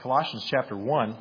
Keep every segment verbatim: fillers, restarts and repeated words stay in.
Colossians chapter one.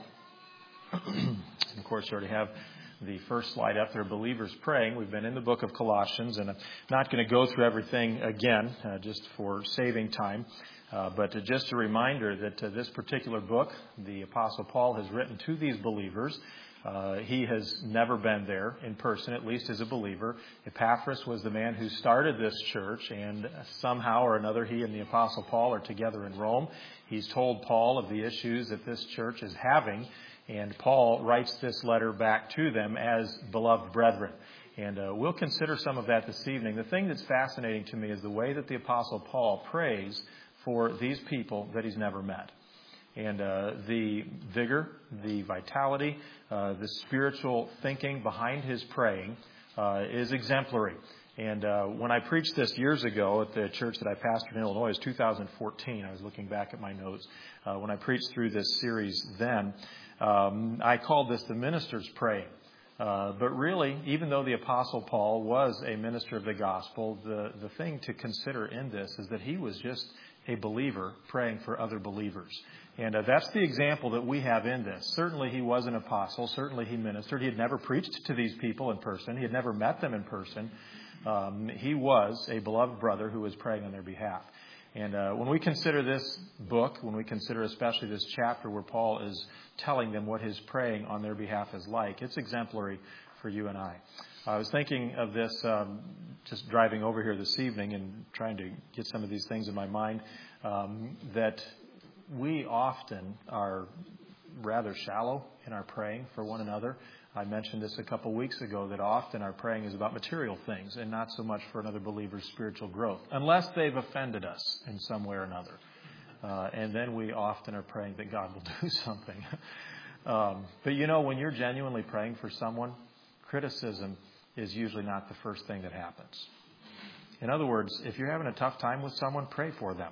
And of course, you already have the first slide up there, believers praying. We've been in the book of Colossians, and I'm not going to go through everything again, uh, just for saving time. Uh, but uh, just a reminder that uh, this particular book, the Apostle Paul has written to these believers. Uh, he has never been there in person, at least as a believer. Epaphras was the man who started this church, and somehow or another he and the Apostle Paul are together in Rome. He's told Paul of the issues that this church is having, and Paul writes this letter back to them as beloved brethren. And uh, we'll consider some of that this evening. The thing that's fascinating to me is the way that the Apostle Paul prays for these people that he's never met. And uh, the vigor, the vitality, uh, the spiritual thinking behind his praying uh, is exemplary. And uh, when I preached this years ago at the church that I pastored in Illinois, it was two thousand fourteen. I was looking back at my notes. Uh, when I preached through this series then, um, I called this the minister's praying. Uh, but really, even though the Apostle Paul was a minister of the gospel, the, the thing to consider in this is that he was just a believer praying for other believers. And uh, that's the example that we have in this. Certainly he was an apostle. Certainly he ministered. He had never preached to these people in person. He had never met them in person. Um, he was a beloved brother who was praying on their behalf. And uh, when we consider this book, when we consider especially this chapter where Paul is telling them what his praying on their behalf is like, it's exemplary for you and I. I was thinking of this um, just driving over here this evening and trying to get some of these things in my mind, um, that we often are rather shallow in our praying for one another. I mentioned this a couple weeks ago, that often our praying is about material things and not so much for another believer's spiritual growth, unless they've offended us in some way or another. Uh, and then we often are praying that God will do something. um, but you know, when you're genuinely praying for someone, criticism is usually not the first thing that happens. In other words, if you're having a tough time with someone, pray for them.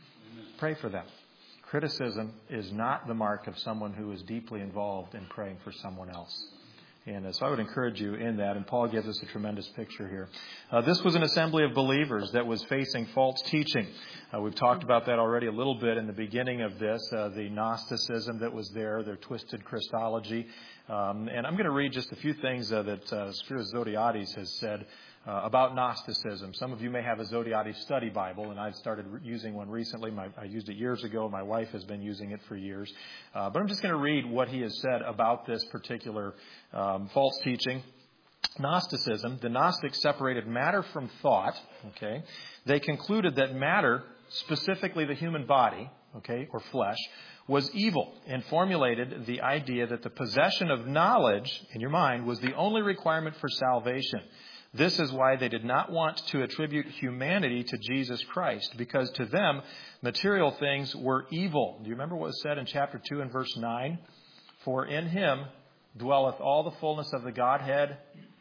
Pray for them. Criticism is not the mark of someone who is deeply involved in praying for someone else. And uh, so I would encourage you in that. And Paul gives us a tremendous picture here. Uh, this was an assembly of believers that was facing false teaching. Uh, we've talked about that already a little bit in the beginning of this, uh, the Gnosticism that was there, their twisted Christology. Um, and I'm going to read just a few things uh, that uh, Spyros Zodhiates has said Uh, about Gnosticism. Some of you may have a Zodhiates study Bible, and I've started re- using one recently. My, I used it years ago. My wife has been using it for years. Uh, but I'm just going to read what he has said about this particular um, false teaching. Gnosticism. The Gnostics separated matter from thought. Okay, they concluded that matter, specifically the human body, okay, or flesh, was evil, and formulated the idea that the possession of knowledge in your mind was the only requirement for salvation. This is why they did not want to attribute humanity to Jesus Christ, because to them, material things were evil. Do you remember what was said in chapter two and verse nine? For in him dwelleth all the fullness of the Godhead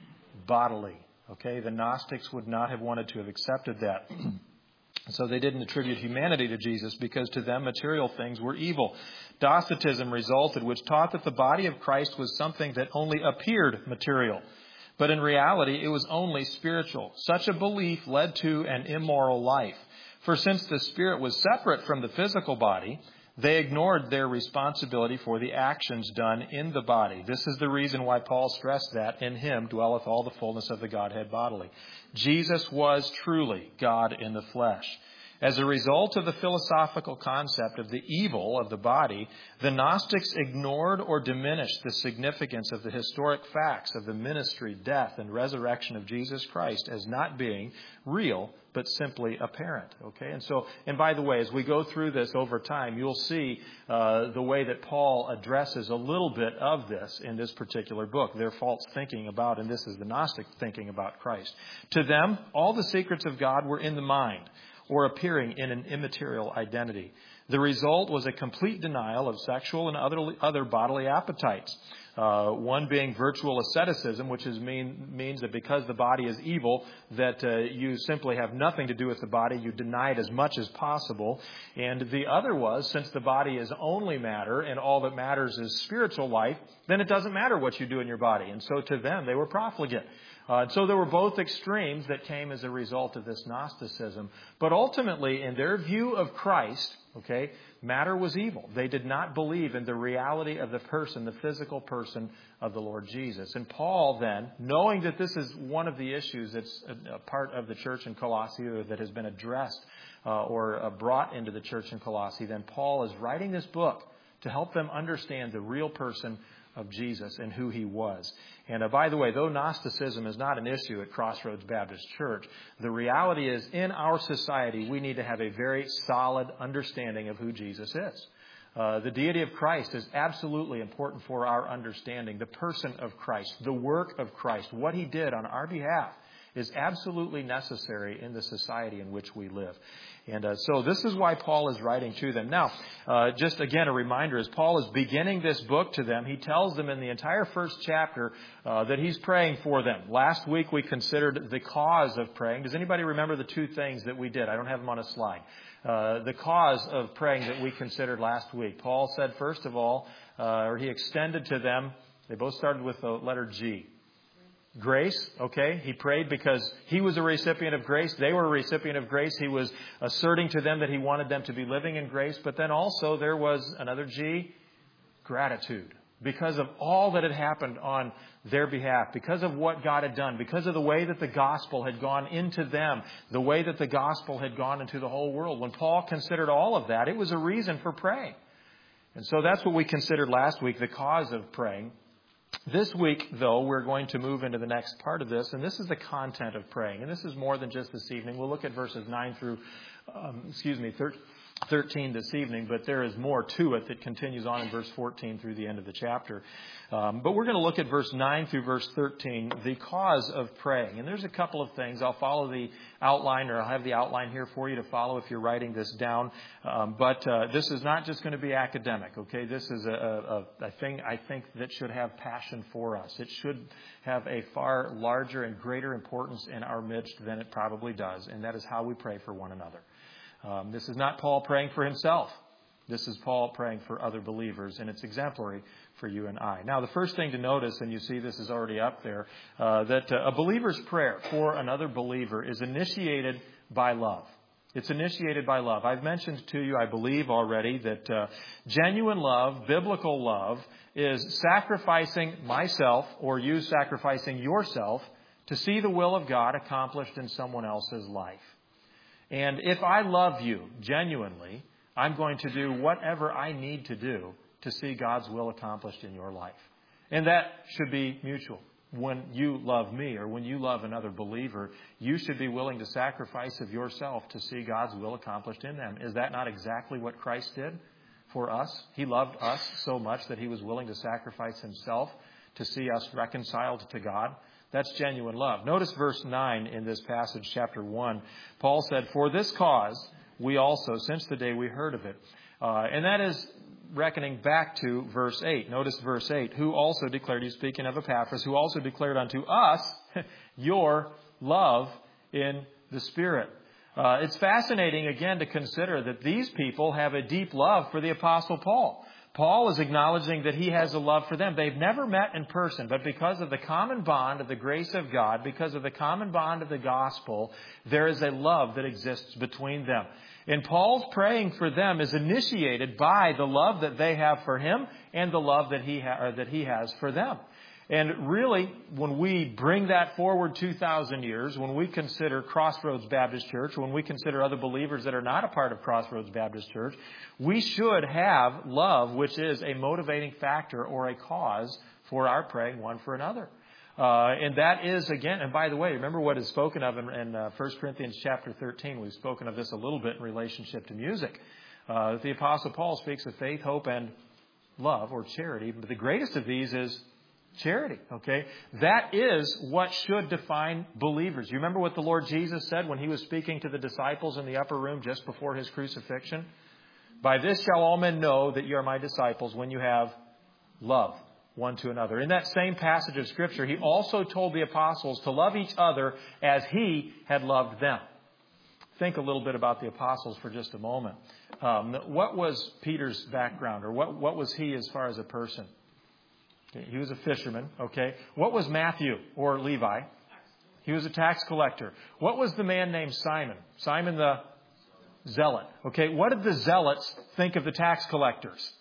bodily. Okay, the Gnostics would not have wanted to have accepted that. So they didn't attribute humanity to Jesus, because to them material things were evil. Docetism resulted, which taught that the body of Christ was something that only appeared material. But in reality, it was only spiritual. Such a belief led to an immoral life. For since the spirit was separate from the physical body, they ignored their responsibility for the actions done in the body. This is the reason why Paul stressed that in him dwelleth all the fullness of the Godhead bodily. Jesus was truly God in the flesh. As a result of the philosophical concept of the evil of the body, the Gnostics ignored or diminished the significance of the historic facts of the ministry, death, and resurrection of Jesus Christ as not being real, but simply apparent. Okay, and so, and by the way, as we go through this over time, you'll see uh, the way that Paul addresses a little bit of this in this particular book. Their false thinking about, and this is the Gnostic thinking about Christ. To them, all the secrets of God were in the mind, or appearing in an immaterial identity. The result was a complete denial of sexual and other other bodily appetites. Uh, one being virtual asceticism, which is mean, means that because the body is evil, that uh, you simply have nothing to do with the body. You deny it as much as possible. And the other was, since the body is only matter and all that matters is spiritual life, then it doesn't matter what you do in your body. And so to them, they were profligate. Uh, so there were both extremes that came as a result of this Gnosticism. But ultimately, in their view of Christ Okay? Matter was evil. They did not believe in the reality of the person, the physical person of the Lord Jesus. And Paul then, knowing that this is one of the issues that's a part of the church in Colossae or that has been addressed uh, or uh, brought into the church in Colossae, then Paul is writing this book to help them understand the real person of Jesus and who he was. And uh, by the way, though Gnosticism is not an issue at Crossroads Baptist Church, the reality is in our society we need to have a very solid understanding of who Jesus is. Uh, the deity of Christ is absolutely important for our understanding. The person of Christ, the work of Christ, what he did on our behalf is absolutely necessary in the society in which we live. And uh, so this is why Paul is writing to them. Now, uh, just again, a reminder, as Paul is beginning this book to them, he tells them in the entire first chapter uh, that he's praying for them. Last week we considered the cause of praying. Does anybody remember the two things that we did? I don't have them on a slide. Uh, the cause of praying that we considered last week. Paul said, first of all, uh, or he extended to them, they both started with the letter G. Grace, okay? He prayed because he was a recipient of grace. They were a recipient of grace. He was asserting to them that he wanted them to be living in grace. But then also there was another G, gratitude. Because of all that had happened on their behalf, because of what God had done, because of the way that the gospel had gone into them, the way that the gospel had gone into the whole world. When Paul considered all of that, it was a reason for praying. And so that's what we considered last week, the cause of praying. This week, though, we're going to move into the next part of this, and this is the content of praying. And this is more than just this evening. We'll look at verses nine through, um, excuse me, thirteen this evening, but there is more to it that continues on in verse fourteen through the end of the chapter. Um, but we're going to look at verse nine through verse thirteen, the cause of praying. And there's a couple of things. I'll follow the outline, or I'll have the outline here for you to follow if you're writing this down. Um, but uh, this is not just going to be academic, okay? This is a, a, a thing I think that should have passion for us. It should have a far larger and greater importance in our midst than it probably does, and that is how we pray for one another. Um, this is not Paul praying for himself. This is Paul praying for other believers, and it's exemplary for you and I. Now, the first thing to notice, and you see this is already up there, uh, that uh, a believer's prayer for another believer is initiated by love. It's initiated by love. I've mentioned to you, I believe already, that uh, genuine love, biblical love, is sacrificing myself or you sacrificing yourself to see the will of God accomplished in someone else's life. And if I love you genuinely, I'm going to do whatever I need to do to see God's will accomplished in your life. And that should be mutual. When you love me or when you love another believer, you should be willing to sacrifice of yourself to see God's will accomplished in them. Is that not exactly what Christ did for us? He loved us so much that he was willing to sacrifice himself to see us reconciled to God. That's genuine love. Notice verse nine in this passage, chapter one. Paul said, "For this cause we also, since the day we heard of it." Uh, and that is reckoning back to verse eight. Notice verse eight. "Who also declared," he's speaking of Epaphras, "who also declared unto us your love in the Spirit." Uh, it's fascinating, again, to consider that these people have a deep love for the Apostle Paul. Paul is acknowledging that he has a love for them. They've never met in person, but because of the common bond of the grace of God, because of the common bond of the gospel, there is a love that exists between them. And Paul's praying for them is initiated by the love that they have for him and the love that he ha- or that he has for them. And really, when we bring that forward two thousand years, when we consider Crossroads Baptist Church, when we consider other believers that are not a part of Crossroads Baptist Church, we should have love, which is a motivating factor or a cause for our praying one for another. Uh, and that is, again, and by the way, remember what is spoken of in, in uh, First Corinthians chapter thirteen. We've spoken of this a little bit in relationship to music. Uh, the Apostle Paul speaks of faith, hope, and love, or charity. But the greatest of these is charity, okay? That is what should define believers. You remember what the Lord Jesus said when he was speaking to the disciples in the upper room just before his crucifixion? "By this shall all men know that you are my disciples, when you have love one to another." In that same passage of Scripture, he also told the apostles to love each other as he had loved them. Think a little bit about the apostles for just a moment. Um, what was Peter's background, or what, what was he as far as a person? He was a fisherman, okay. What was Matthew or Levi? He was a tax collector. What was the man named Simon? Simon the Zealot. Okay, what did the zealots think of the tax collectors?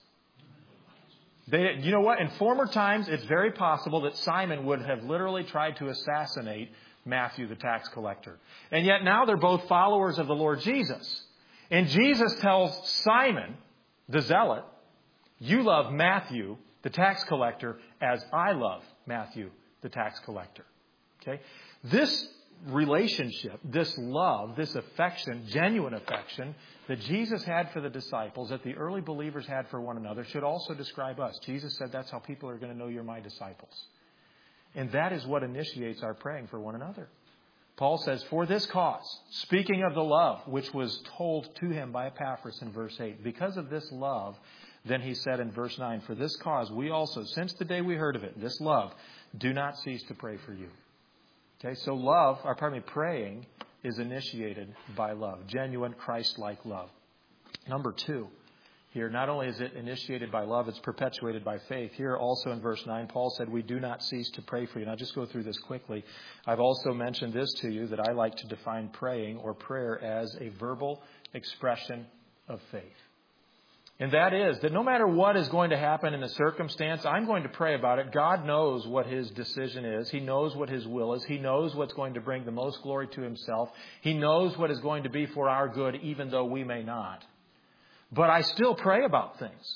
They, you know what? In former times, it's very possible that Simon would have literally tried to assassinate Matthew, the tax collector. And yet now they're both followers of the Lord Jesus. And Jesus tells Simon, the zealot, you love Matthew, the tax collector, as I love Matthew, the tax collector. Okay? This relationship, this love, this affection, genuine affection that Jesus had for the disciples, that the early believers had for one another, should also describe us. Jesus said that's how people are going to know you're my disciples. And that is what initiates our praying for one another. Paul says, for this cause, speaking of the love which was told to him by Epaphras in verse eight, because of this love, then he said in verse nine, for this cause we also, since the day we heard of it, this love, do not cease to pray for you. Okay, so love, or pardon me, praying is initiated by love, genuine Christ-like love. Number two, here, not only is it initiated by love, it's perpetuated by faith. Here also in verse nine, Paul said, we do not cease to pray for you. And I'll just go through this quickly. I've also mentioned this to you, that I like to define praying or prayer as a verbal expression of faith. And that is that no matter what is going to happen in a circumstance, I'm going to pray about it. God knows what His decision is. He knows what His will is. He knows what's going to bring the most glory to Himself. He knows what is going to be for our good, even though we may not. But I still pray about things.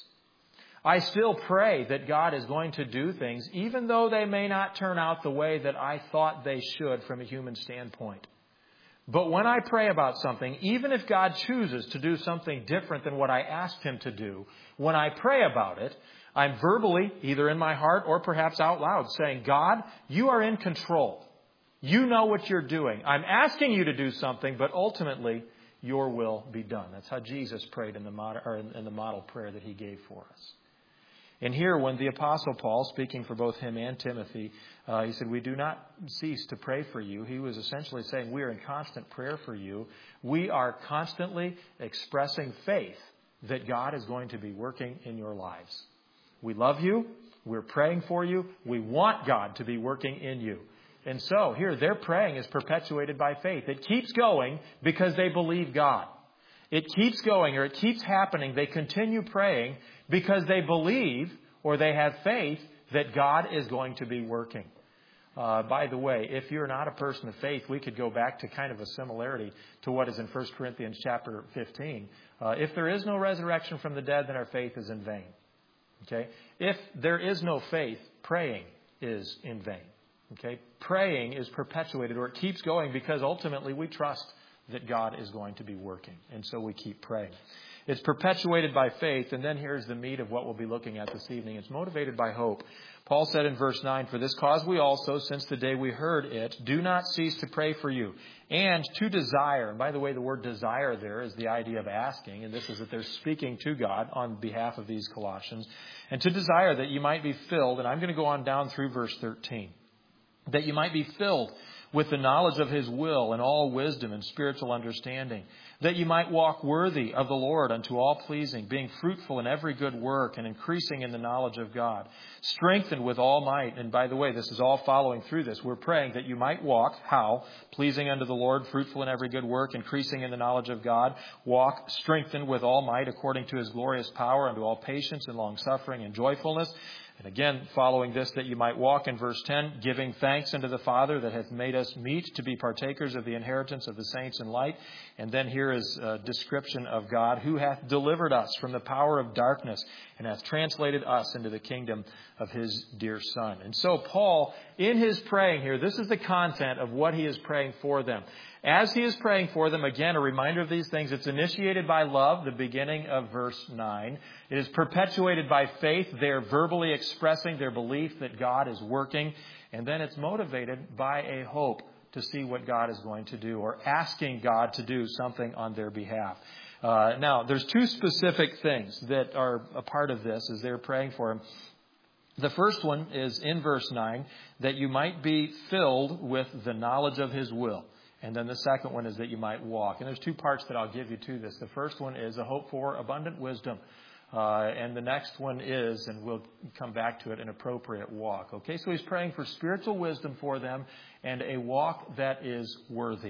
I still pray that God is going to do things, even though they may not turn out the way that I thought they should from a human standpoint. But when I pray about something, even if God chooses to do something different than what I asked Him to do, when I pray about it, I'm verbally, either in my heart or perhaps out loud, saying, God, you are in control. You know what you're doing. I'm asking you to do something, but ultimately, your will be done. That's how Jesus prayed in the model, or in the model prayer that He gave for us. And here, when the Apostle Paul, speaking for both him and Timothy, uh, he said, we do not cease to pray for you. He was essentially saying we are in constant prayer for you. We are constantly expressing faith that God is going to be working in your lives. We love you. We're praying for you. We want God to be working in you. And so here, their praying is perpetuated by faith. It keeps going because they believe God. It keeps going, or it keeps happening. They continue praying because they believe, or they have faith, that God is going to be working. Uh, by the way, if you're not a person of faith, we could go back to kind of a similarity to what is in First Corinthians chapter fifteen. Uh, if there is no resurrection from the dead, then our faith is in vain. Okay? If there is no faith, praying is in vain. Okay? Praying is perpetuated, or it keeps going, because ultimately we trust that God is going to be working. And so we keep praying. It's perpetuated by faith. And then here's the meat of what we'll be looking at this evening. It's motivated by hope. Paul said in verse nine, for this cause we also, since the day we heard it, do not cease to pray for you, and to desire. And by the way, the word desire there is the idea of asking. And this is that they're speaking to God on behalf of these Colossians. And to desire that you might be filled, and I'm going to go on down through verse thirteen, that you might be filled with the knowledge of His will and all wisdom and spiritual understanding, that you might walk worthy of the Lord unto all pleasing, being fruitful in every good work and increasing in the knowledge of God, strengthened with all might. And by the way, this is all following through this. We're praying that you might walk, how? Pleasing unto the Lord, fruitful in every good work, increasing in the knowledge of God, walk strengthened with all might according to His glorious power unto all patience and long suffering and joyfulness. And again, following this, that you might walk in verse ten, giving thanks unto the Father that hath made us meet to be partakers of the inheritance of the saints in light. And then here is a description of God, who hath delivered us from the power of darkness and hath translated us into the kingdom of His dear Son. And so Paul, in his praying here, this is the content of what he is praying for them. As he is praying for them, again, a reminder of these things. It's initiated by love, the beginning of verse nine. It is perpetuated by faith. They're verbally expressing their belief that God is working. And then it's motivated by a hope to see what God is going to do, or asking God to do something on their behalf. Uh, now, there's two specific things that are a part of this as they're praying for Him. The first one is in verse nine, that you might be filled with the knowledge of His will. And then the second one is that you might walk. And there's two parts that I'll give you to this. The first one is a hope for abundant wisdom. Uh, and the next one is, and we'll come back to it, an appropriate walk. Okay, so he's praying for spiritual wisdom for them and a walk that is worthy.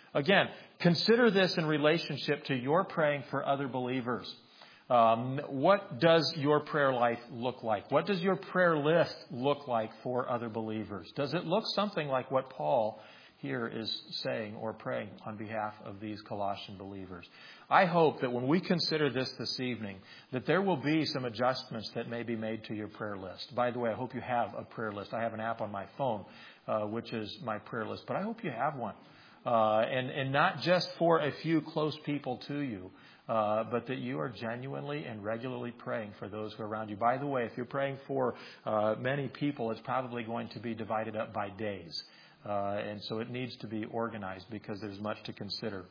Again, consider this in relationship to your praying for other believers. Um, what does your prayer life look like? What does your prayer list look like for other believers? Does it look something like what Paul here is saying or praying on behalf of these Colossian believers? I hope that when we consider this this evening, that there will be some adjustments that may be made to your prayer list. By the way, I hope you have a prayer list. I have an app on my phone, uh, which is my prayer list, but I hope you have one. Uh, and, and not just for a few close people to you, uh, but that you are genuinely and regularly praying for those who are around you. By the way, if you're praying for uh, many people, it's probably going to be divided up by days. Uh, and so it needs to be organized because there's much to consider.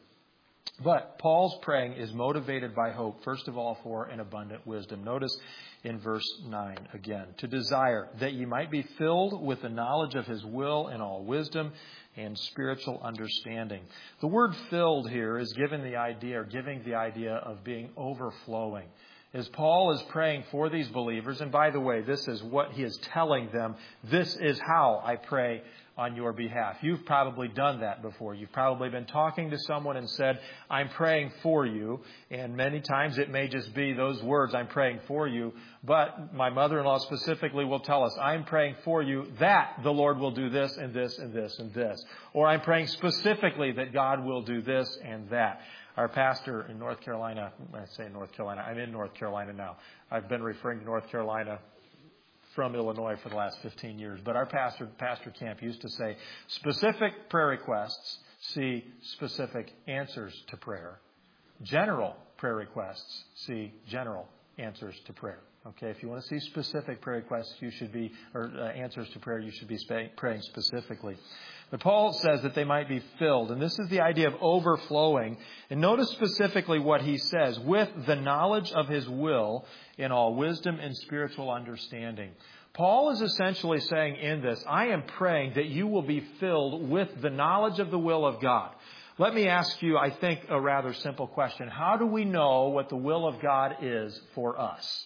But Paul's praying is motivated by hope, first of all, for an abundant wisdom. Notice in verse nine again, to desire that ye might be filled with the knowledge of his will in all wisdom and spiritual understanding. The word filled here is given the idea or giving the idea of being overflowing. As Paul is praying for these believers, and by the way, this is what he is telling them, this is how I pray on your behalf. You've probably done that before. You've probably been talking to someone and said, I'm praying for you. And many times it may just be those words, I'm praying for you. But my mother-in-law specifically will tell us, I'm praying for you that the Lord will do this and this and this and this. Or I'm praying specifically that God will do this and that. Our pastor in North Carolina, I say North Carolina, I'm in North Carolina now. I've been referring to North Carolina from Illinois for the last fifteen years. But our pastor, Pastor Camp, used to say, specific prayer requests see specific answers to prayer. General prayer requests see general answers to prayer. Okay, if you want to see specific prayer requests, you should be, or uh, answers to prayer, you should be sp- praying specifically. But Paul says that they might be filled, and this is the idea of overflowing. And notice specifically what he says, with the knowledge of his will in all wisdom and spiritual understanding. Paul is essentially saying in this, I am praying that you will be filled with the knowledge of the will of God. Let me ask you, I think, a rather simple question. How do we know what the will of God is for us?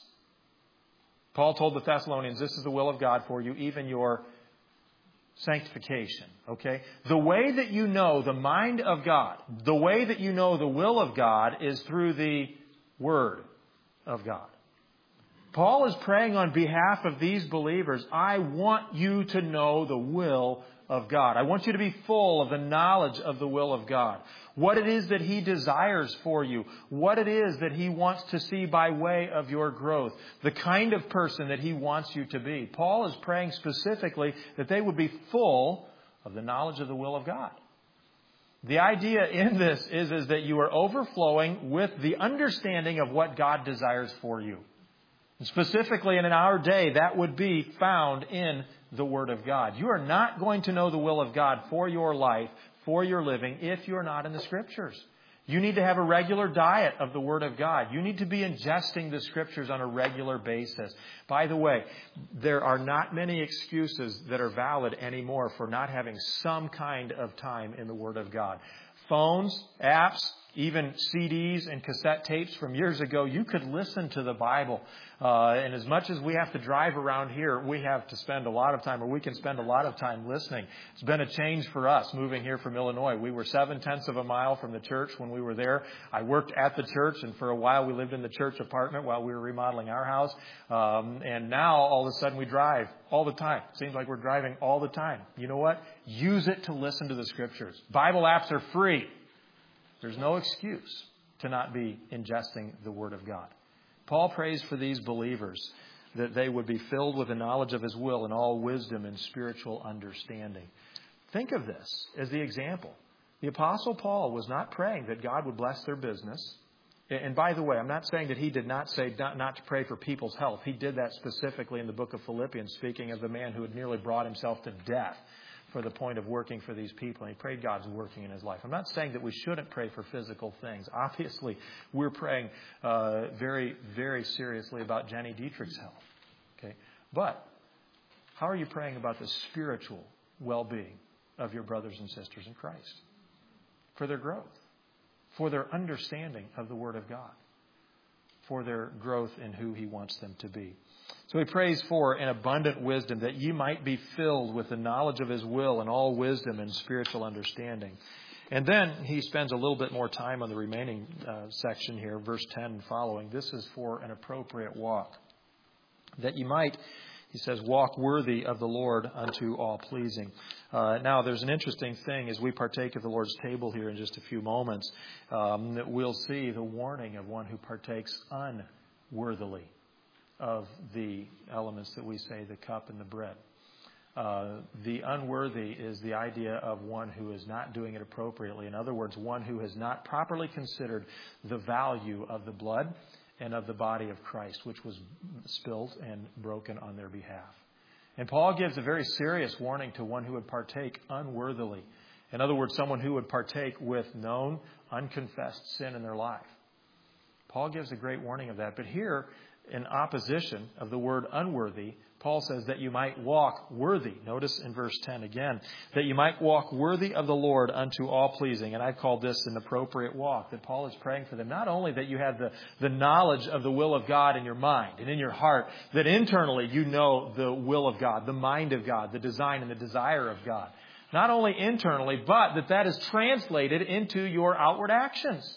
Paul told the Thessalonians, this is the will of God for you, even your sanctification. Okay? The way that you know the mind of God, the way that you know the will of God is through the Word of God. Paul is praying on behalf of these believers. I want you to know the will of God. I want you to be full of the knowledge of the will of God. What it is that He desires for you. What it is that He wants to see by way of your growth. The kind of person that He wants you to be. Paul is praying specifically that they would be full of the knowledge of the will of God. The idea in this is, is that you are overflowing with the understanding of what God desires for you. And specifically in our day, that would be found in the Word of God. You are not going to know the will of God for your life, for your living, if you're not in the Scriptures. You need to have a regular diet of the Word of God. You need to be ingesting the Scriptures on a regular basis. By the way, there are not many excuses that are valid anymore for not having some kind of time in the Word of God. Phones, apps, even C Ds and cassette tapes from years ago, you could listen to the Bible. Uh, and as much as we have to drive around here, we have to spend a lot of time, or we can spend a lot of time listening. It's been a change for us moving here from Illinois. We were seven-tenths of a mile from the church when we were there. I worked at the church, and for a while we lived in the church apartment while we were remodeling our house. Um, and now, all of a sudden, we drive all the time. It seems like we're driving all the time. You know what? Use it to listen to the Scriptures. Bible apps are free. There's no excuse to not be ingesting the Word of God. Paul prays for these believers that they would be filled with the knowledge of His will and all wisdom and spiritual understanding. Think of this as the example. The Apostle Paul was not praying that God would bless their business. And by the way, I'm not saying that he did not say not, not to pray for people's health. He did that specifically in the book of Philippians, speaking of the man who had nearly brought himself to death for the point of working for these people. And he prayed God's working in his life. I'm not saying that we shouldn't pray for physical things. Obviously, we're praying uh, very, very seriously about Jenny Dietrich's health. Okay, but how are you praying about the spiritual well-being of your brothers and sisters in Christ? For their growth, for their understanding of the Word of God, for their growth in who He wants them to be. So he prays for an abundant wisdom, that ye might be filled with the knowledge of His will and all wisdom and spiritual understanding. And then he spends a little bit more time on the remaining uh, section here, verse ten and following. This is for an appropriate walk. That you might, he says, walk worthy of the Lord unto all pleasing. Uh, now, there's an interesting thing as we partake of the Lord's table here in just a few moments, um, that we'll see the warning of one who partakes unworthily of the elements that we say, the cup and the bread. Uh, the unworthy is the idea of one who is not doing it appropriately. In other words, one who has not properly considered the value of the blood and of the body of Christ, which was spilled and broken on their behalf. And Paul gives a very serious warning to one who would partake unworthily. In other words, someone who would partake with known, unconfessed sin in their life. Paul gives a great warning of that. But here, in opposition of the word unworthy, Paul says that you might walk worthy. Notice in verse ten again, that you might walk worthy of the Lord unto all pleasing. And I've called this an appropriate walk, that Paul is praying for them. Not only that you have the, the knowledge of the will of God in your mind and in your heart, that internally you know the will of God, the mind of God, the design and the desire of God. Not only internally, but that that is translated into your outward actions.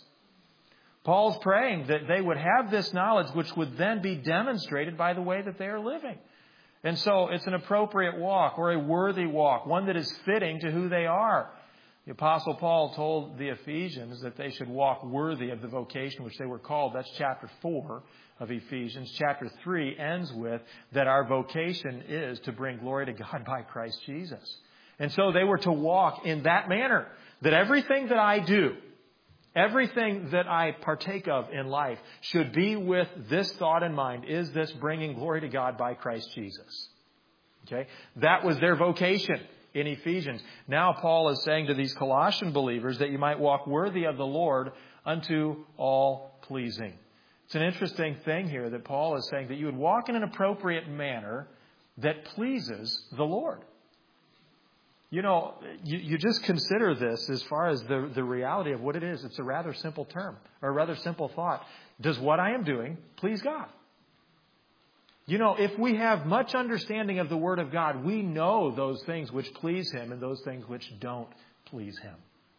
Paul's praying that they would have this knowledge, which would then be demonstrated by the way that they are living. And so it's an appropriate walk, or a worthy walk, one that is fitting to who they are. The Apostle Paul told the Ephesians that they should walk worthy of the vocation which they were called. That's chapter four of Ephesians. Chapter three ends with that our vocation is to bring glory to God by Christ Jesus. And so they were to walk in that manner, that everything that I do, everything that I partake of in life should be with this thought in mind. Is this bringing glory to God by Christ Jesus? Okay, that was their vocation in Ephesians. Now Paul is saying to these Colossian believers that you might walk worthy of the Lord unto all pleasing. It's an interesting thing here that Paul is saying that you would walk in an appropriate manner that pleases the Lord. You know, you, you just consider this as far as the, the reality of what it is. It's a rather simple term, or a rather simple thought. Does what I am doing please God? You know, if we have much understanding of the Word of God, we know those things which please Him and those things which don't please Him.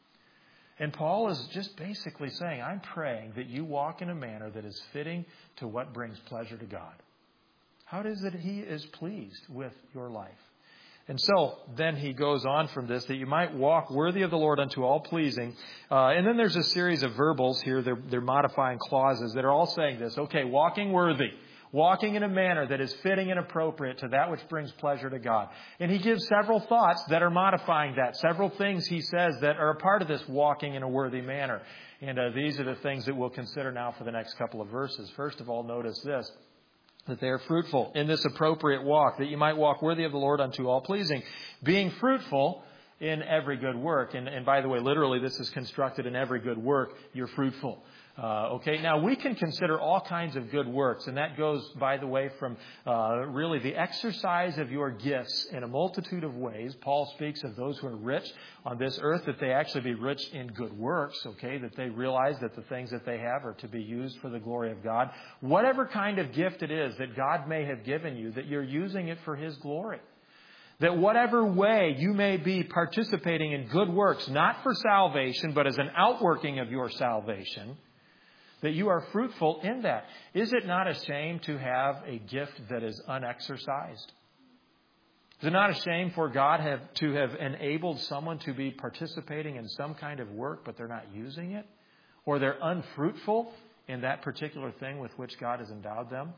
And Paul is just basically saying, I'm praying that you walk in a manner that is fitting to what brings pleasure to God. How it is that He is pleased with your life? And so then he goes on from this, that you might walk worthy of the Lord unto all pleasing. Uh, and then there's a series of verbals here. They're, they're modifying clauses that are all saying this. Okay, walking worthy. Walking in a manner that is fitting and appropriate to that which brings pleasure to God. And he gives several thoughts that are modifying that. Several things he says that are a part of this walking in a worthy manner. And uh, these are the things that we'll consider now for the next couple of verses. First of all, notice this. That they are fruitful in this appropriate walk, that you might walk worthy of the Lord unto all pleasing, being fruitful in every good work. And, and by the way, literally, this is constructed in every good work, you're fruitful. Uh, okay, now we can consider all kinds of good works, and that goes, by the way, from uh, really the exercise of your gifts in a multitude of ways. Paul speaks of those who are rich on this earth, that they actually be rich in good works, okay, that they realize that the things that they have are to be used for the glory of God. Whatever kind of gift it is that God may have given you, that you're using it for His glory. That whatever way you may be participating in good works, not for salvation, but as an outworking of your salvation, that you are fruitful in that. Is it not a shame to have a gift that is unexercised? Is it not a shame for God have, to have enabled someone to be participating in some kind of work, but they're not using it? Or they're unfruitful in that particular thing with which God has endowed them?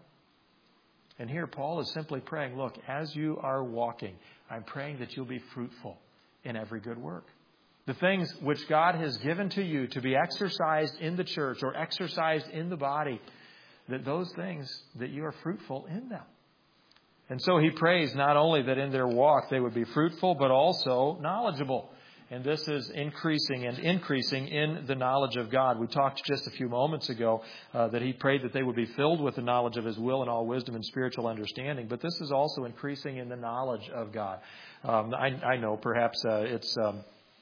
And here Paul is simply praying, look, as you are walking, I'm praying that you'll be fruitful in every good work. The things which God has given to you to be exercised in the church or exercised in the body, that those things, that you are fruitful in them. And so he prays not only that in their walk they would be fruitful, but also knowledgeable. And this is increasing and increasing in the knowledge of God. We talked just a few moments ago uh, that he prayed that they would be filled with the knowledge of His will and all wisdom and spiritual understanding. But this is also increasing in the knowledge of God. Um, I, I know perhaps uh, it's... Um,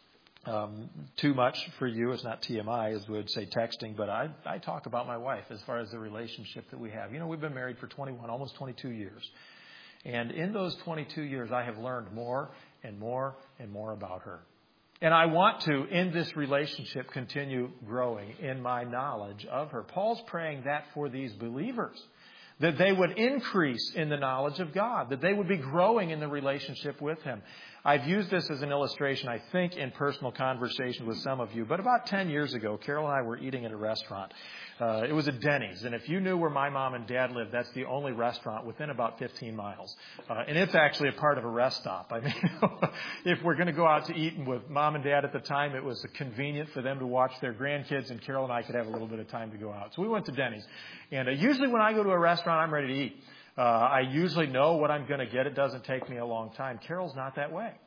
Um, too much for you. It's not T M I, as we would say, texting, but I, I talk about my wife as far as the relationship that we have. You know, we've been married for twenty-one, almost twenty-two years. And in those twenty-two years, I have learned more and more and more about her. And I want to, in this relationship, continue growing in my knowledge of her. Paul's praying that for these believers, that they would increase in the knowledge of God, that they would be growing in the relationship with Him. I've used this as an illustration, I think, in personal conversation with some of you. But about ten years ago, Carol and I were eating at a restaurant. Uh, it was a Denny's. And if you knew where my mom and dad lived, that's the only restaurant within about fifteen miles. Uh, and it's actually a part of a rest stop. I mean, if we're going to go out to eat and with mom and dad at the time, it was convenient for them to watch their grandkids, and Carol and I could have a little bit of time to go out. So we went to Denny's. And uh, usually when I go to a restaurant, I'm ready to eat. Uh, I usually know what I'm going to get. It doesn't take me a long time. Carol's not that way.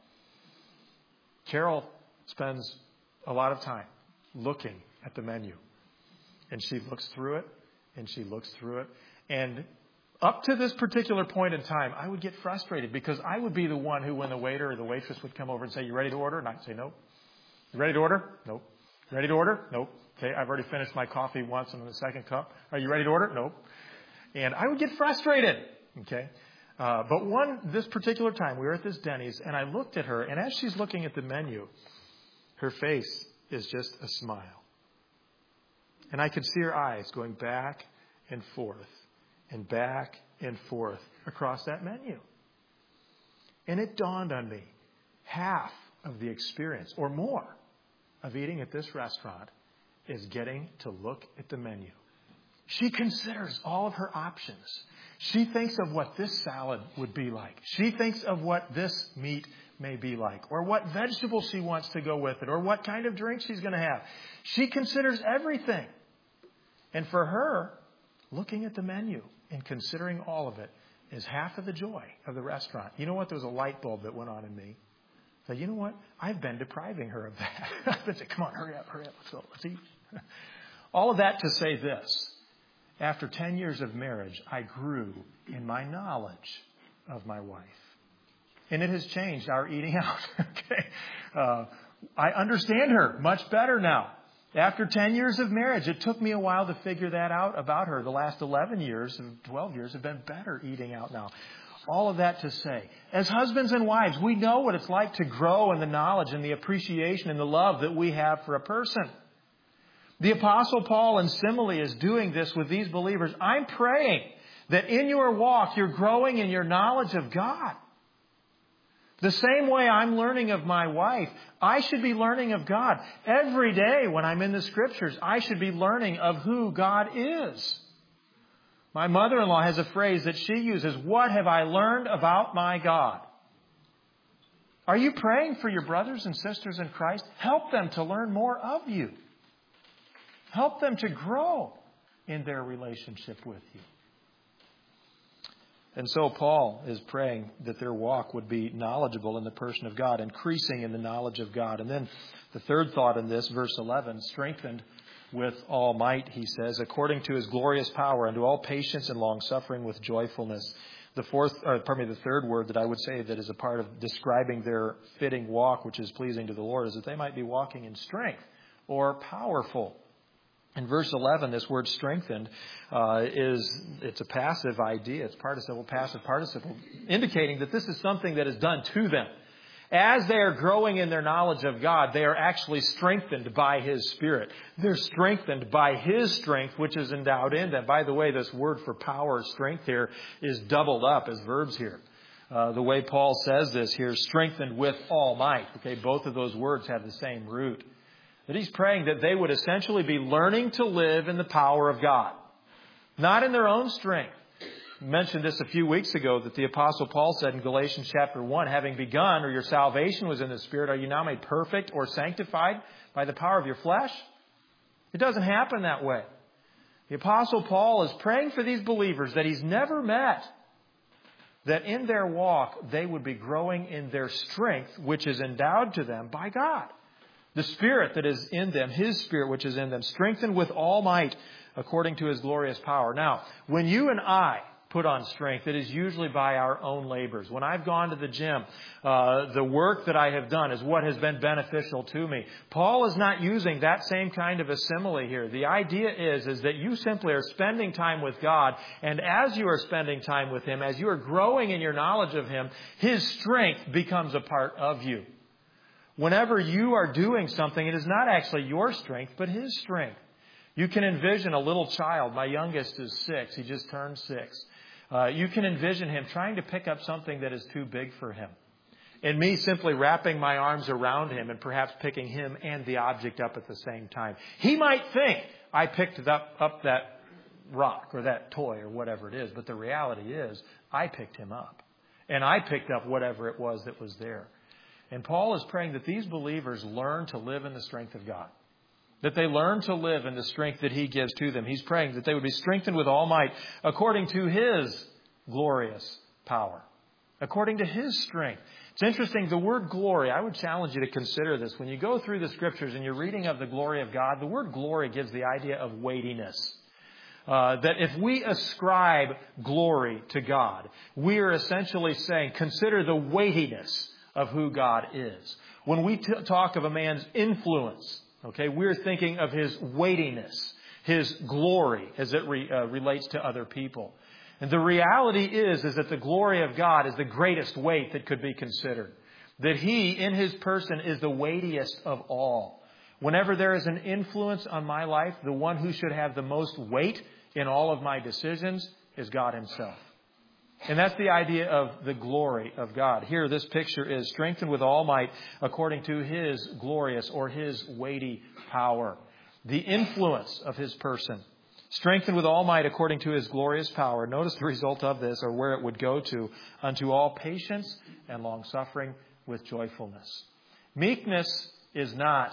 Carol spends a lot of time looking at the menu. And she looks through it, and she looks through it. And up to this particular point in time, I would get frustrated because I would be the one who, when the waiter or the waitress would come over and say, "You ready to order?" And I'd say, "Nope." "You ready to order?" "Nope." "Ready to order?" "Nope." "Okay, I've already finished my coffee once and the second cup." "Are you ready to order?" "Nope." And I would get frustrated. Okay. Uh, but one, this particular time, we were at this Denny's, and I looked at her, and as she's looking at the menu, her face is just a smile. And I could see her eyes going back and forth and back and forth across that menu. And it dawned on me, half of the experience or more of eating at this restaurant is getting to look at the menu. She considers all of her options. She thinks of what this salad would be like. She thinks of what this meat may be like, or what vegetable she wants to go with it, or what kind of drink she's going to have. She considers everything. And for her, looking at the menu and considering all of it is half of the joy of the restaurant. You know what? There was a light bulb that went on in me. So you know what? I've been depriving her of that. I've been saying, "Come on, hurry up, hurry up. Let's go. Let's eat." All of that to say this. After ten years of marriage, I grew in my knowledge of my wife. And it has changed our eating out. okay, uh, I understand her much better now. After ten years of marriage, it took me a while to figure that out about her. The last eleven years and twelve years have been better eating out now. All of that to say, as husbands and wives, we know what it's like to grow in the knowledge and the appreciation and the love that we have for a person. The Apostle Paul in simile is doing this with these believers. I'm praying that in your walk, you're growing in your knowledge of God. The same way I'm learning of my wife, I should be learning of God. Every day when I'm in the Scriptures, I should be learning of who God is. My mother-in-law has a phrase that she uses, "What have I learned about my God?" Are you praying for your brothers and sisters in Christ? Help them to learn more of you. Help them to grow in their relationship with you. And so Paul is praying that their walk would be knowledgeable in the person of God, increasing in the knowledge of God. And then the third thought in this, verse eleven, strengthened with all might, he says, according to His glorious power, unto all patience and long-suffering with joyfulness. The fourth, or pardon me, the third word that I would say that is a part of describing their fitting walk, which is pleasing to the Lord, is that they might be walking in strength or powerful. In verse eleven, this word strengthened uh, is, it's a passive idea. It's participle, passive participle, indicating that this is something that is done to them. As they are growing in their knowledge of God, they are actually strengthened by His Spirit. They're strengthened by His strength, which is endowed in them. By the way, this word for power, strength here, is doubled up as verbs here. Uh, the way Paul says this here, strengthened with all might. Okay, both of those words have the same root. That he's praying that they would essentially be learning to live in the power of God, not in their own strength. I mentioned this a few weeks ago that the Apostle Paul said in Galatians chapter one, having begun, or your salvation was in the Spirit, are you now made perfect or sanctified by the power of your flesh? It doesn't happen that way. The Apostle Paul is praying for these believers that he's never met, that in their walk they would be growing in their strength, which is endowed to them by God. The Spirit that is in them, His Spirit which is in them, strengthened with all might according to His glorious power. Now, when you and I put on strength, it is usually by our own labors. When I've gone to the gym, uh, the work that I have done is what has been beneficial to me. Paul is not using that same kind of a simile here. The idea is, is that you simply are spending time with God, and as you are spending time with Him, as you are growing in your knowledge of Him, His strength becomes a part of you. Whenever you are doing something, it is not actually your strength, but His strength. You can envision a little child. My youngest is six. He just turned six. Uh, you can envision him trying to pick up something that is too big for him. And me simply wrapping my arms around him and perhaps picking him and the object up at the same time. He might think I picked up, up that rock or that toy or whatever it is. But the reality is I picked him up. And I picked up whatever it was that was there. And Paul is praying that these believers learn to live in the strength of God. That they learn to live in the strength that He gives to them. He's praying that they would be strengthened with all might according to His glorious power. According to His strength. It's interesting, the word glory, I would challenge you to consider this. When you go through the Scriptures and you're reading of the glory of God, the word glory gives the idea of weightiness. Uh, that if we ascribe glory to God, we are essentially saying, consider the weightiness of who God is. When we t- talk of a man's influence, okay, we're thinking of his weightiness, his glory as it re, uh, relates to other people. And the reality is, is that the glory of God is the greatest weight that could be considered. That He, in His person, is the weightiest of all. Whenever there is an influence on my life, the one who should have the most weight in all of my decisions is God Himself. And that's the idea of the glory of God. Here, this picture is strengthened with all might according to His glorious or His weighty power. The influence of His person. Strengthened with all might according to His glorious power. Notice the result of this, or where it would go to, unto all patience and long-suffering with joyfulness. Meekness is not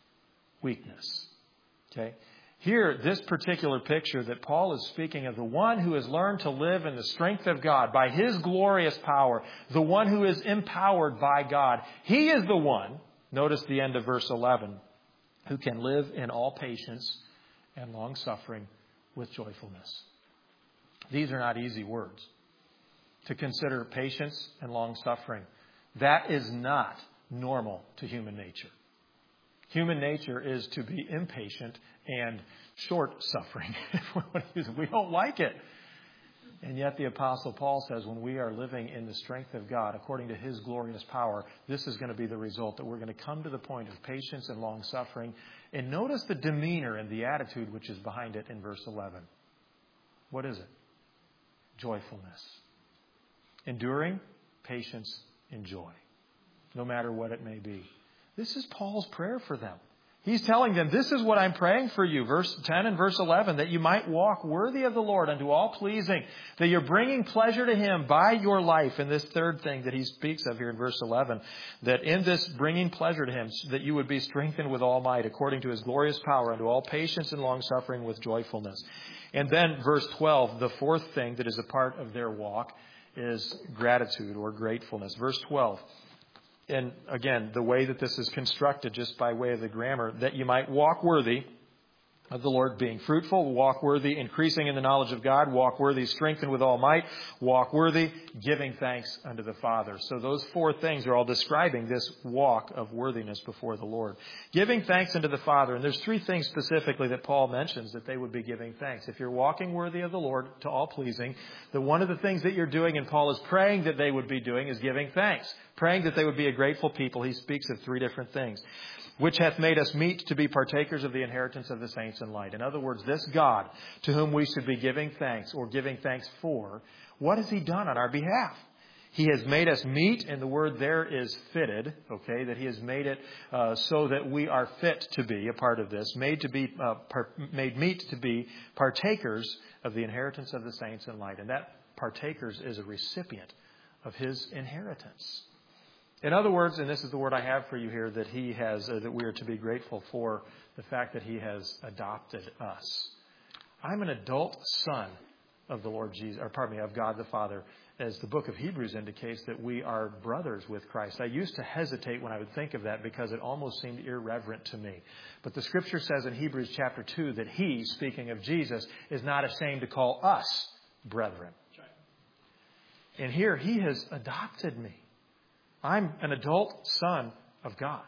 weakness. Okay? Here, this particular picture that Paul is speaking of, the one who has learned to live in the strength of God by His glorious power, the one who is empowered by God, he is the one, notice the end of verse eleven, who can live in all patience and long-suffering with joyfulness. These are not easy words. To consider patience and long-suffering. That is not normal to human nature. Human nature is to be impatient and short-suffering. We don't like it. And yet the Apostle Paul says when we are living in the strength of God, according to His glorious power, this is going to be the result, that we're going to come to the point of patience and long-suffering. And notice the demeanor and the attitude which is behind it in verse eleven. What is it? Joyfulness. Enduring patience and joy, no matter what it may be. This is Paul's prayer for them. He's telling them, this is what I'm praying for you. Verse ten and verse eleven, that you might walk worthy of the Lord unto all pleasing, that you're bringing pleasure to Him by your life. And this third thing that he speaks of here in verse eleven, that in this bringing pleasure to Him, that you would be strengthened with all might, according to His glorious power, unto all patience and long-suffering with joyfulness. And then verse twelve, the fourth thing that is a part of their walk is gratitude or gratefulness. Verse twelve. And again, the way that this is constructed, just by way of the grammar, that you might walk worthy of the Lord, being fruitful, walk worthy, increasing in the knowledge of God, walk worthy, strengthened with all might, walk worthy, giving thanks unto the Father. So those four things are all describing this walk of worthiness before the Lord. Giving thanks unto the Father. And there's three things specifically that Paul mentions that they would be giving thanks. If you're walking worthy of the Lord, to all pleasing, then one of the things that you're doing, and Paul is praying that they would be doing, is giving thanks. Praying that they would be a grateful people. He speaks of three different things. Which hath made us meet to be partakers of the inheritance of the saints in light. In other words, this God to whom we should be giving thanks or giving thanks for, what has He done on our behalf? He has made us meet, and the word there is fitted, okay, that He has made it uh, so that we are fit to be a part of this, made to be uh, par- made meet to be partakers of the inheritance of the saints in light. And that partakers is a recipient of His inheritance. In other words, and this is the word I have for you here, that He has, uh, that we are to be grateful for the fact that He has adopted us. I'm an adult son of the Lord Jesus, or pardon me, of God the Father, as the book of Hebrews indicates that we are brothers with Christ. I used to hesitate when I would think of that because it almost seemed irreverent to me. But the Scripture says in Hebrews chapter two that He, speaking of Jesus, is not ashamed to call us brethren. And here He has adopted me. I'm an adult son of God.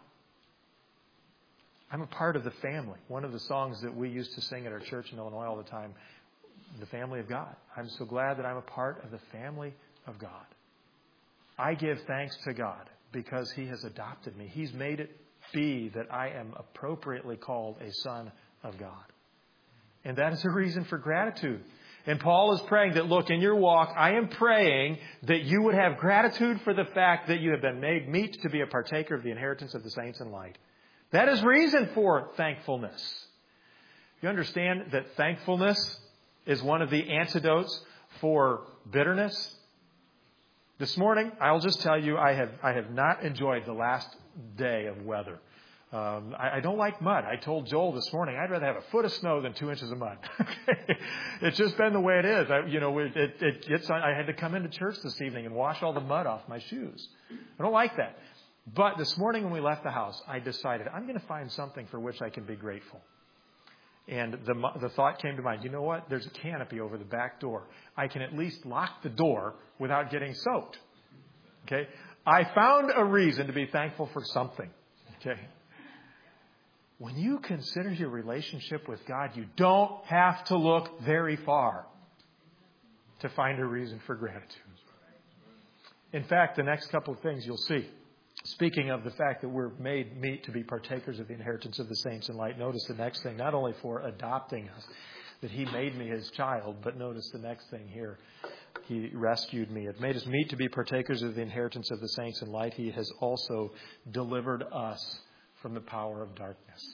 I'm a part of the family. One of the songs that we used to sing at our church in Illinois all the time, the family of God. I'm so glad that I'm a part of the family of God. I give thanks to God because He has adopted me. He's made it be that I am appropriately called a son of God. And that is a reason for gratitude. And Paul is praying that, look, in your walk, I am praying that you would have gratitude for the fact that you have been made meet to be a partaker of the inheritance of the saints in light. That is reason for thankfulness. You understand that thankfulness is one of the antidotes for bitterness? This morning, I'll just tell you, I have I have not enjoyed the last day of weather. Um, I, I don't like mud. I told Joel this morning, I'd rather have a foot of snow than two inches of mud. It's just been the way it is. I, you know, it, it, it gets. I had to come into church this evening and wash all the mud off my shoes. I don't like that. But this morning when we left the house, I decided I'm going to find something for which I can be grateful. And the the thought came to mind, you know what? There's a canopy over the back door. I can at least lock the door without getting soaked. Okay? I found a reason to be thankful for something. Okay? When you consider your relationship with God, you don't have to look very far to find a reason for gratitude. In fact, the next couple of things you'll see. Speaking of the fact that we're made meet to be partakers of the inheritance of the saints in light, notice the next thing, not only for adopting us, that He made me His child, but notice the next thing here. He rescued me. It made us meet to be partakers of the inheritance of the saints in light. He has also delivered us from the power of darkness.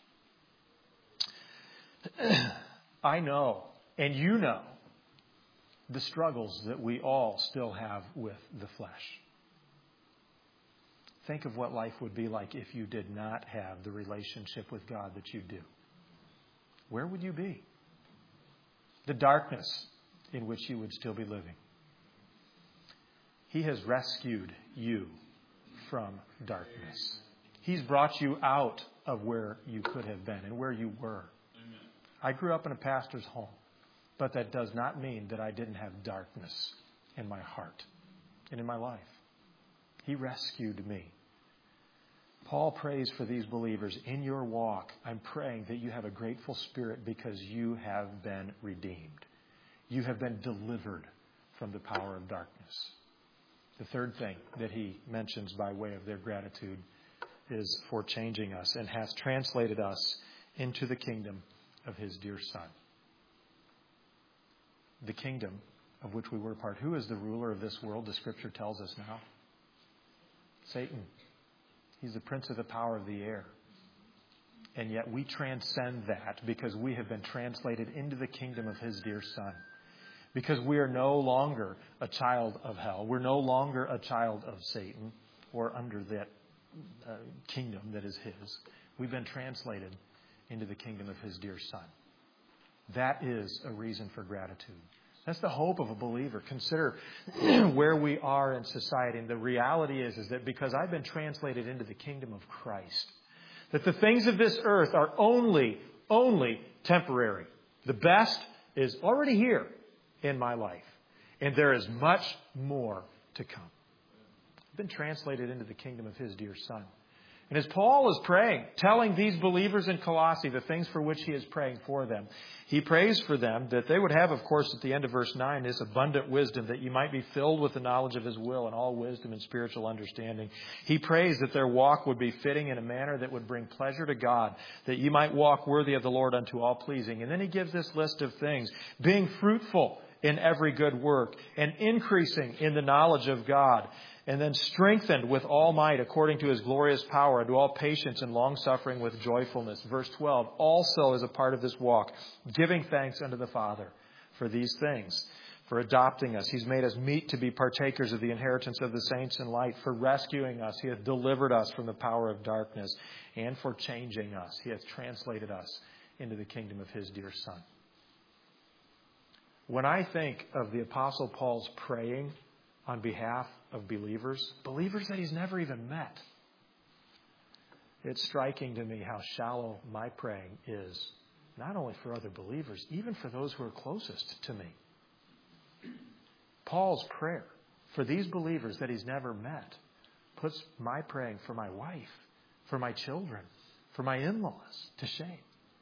I know, and you know, the struggles that we all still have with the flesh. Think of what life would be like if you did not have the relationship with God that you do. Where would you be? The darkness in which you would still be living. He has rescued you from darkness. He's brought you out of where you could have been and where you were. Amen. I grew up in a pastor's home, but that does not mean that I didn't have darkness in my heart and in my life. He rescued me. Paul prays for these believers. In your walk, I'm praying that you have a grateful spirit because you have been redeemed. You have been delivered from the power of darkness. The third thing that he mentions by way of their gratitude is for changing us and has translated us into the kingdom of His dear Son. The kingdom of which we were a part. Who is the ruler of this world? The Scripture tells us now. Satan. He's the prince of the power of the air. And yet we transcend that because we have been translated into the kingdom of His dear Son. Because we are no longer a child of hell. We're no longer a child of Satan or under that uh, kingdom that is His. We've been translated into the kingdom of His dear Son. That is a reason for gratitude. That's the hope of a believer. Consider where we are in society. And the reality is, is that because I've been translated into the kingdom of Christ, that the things of this earth are only, only temporary. The best is already here in my life. And there is much more to come. I've been translated into the kingdom of His dear Son. And as Paul is praying, telling these believers in Colossae the things for which he is praying for them, he prays for them that they would have, of course, at the end of verse nine, this abundant wisdom, that you might be filled with the knowledge of His will and all wisdom and spiritual understanding. He prays that their walk would be fitting in a manner that would bring pleasure to God, that you might walk worthy of the Lord unto all pleasing. And then he gives this list of things, being fruitful in every good work and increasing in the knowledge of God. And then strengthened with all might according to His glorious power, and to all patience and long-suffering with joyfulness. Verse twelve, also as a part of this walk, giving thanks unto the Father for these things, for adopting us. He's made us meet to be partakers of the inheritance of the saints in light, for rescuing us. He hath delivered us from the power of darkness, and for changing us. He hath translated us into the kingdom of His dear Son. When I think of the Apostle Paul's praying on behalf of believers, believers that he's never even met, it's striking to me how shallow my praying is, not only for other believers, even for those who are closest to me. Paul's prayer for these believers that he's never met puts my praying for my wife, for my children, for my in-laws to shame.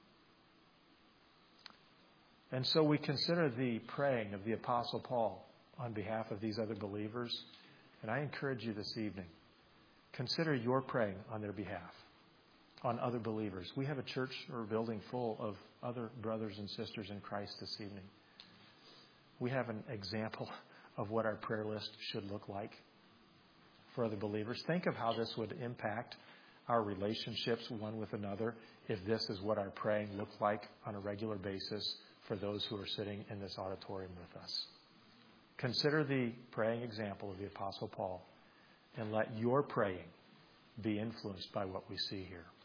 And so we consider the praying of the Apostle Paul on behalf of these other believers. And I encourage you this evening Consider your praying on their behalf, on other believers. We have a church or a building full of other brothers and sisters in Christ this evening. We have an example of what our prayer list should look like for other believers. Think of how this would impact our relationships one with another if this is what our praying looked like on a regular basis for those who are sitting in this auditorium with us. Consider the praying example of the Apostle Paul and let your praying be influenced by what we see here.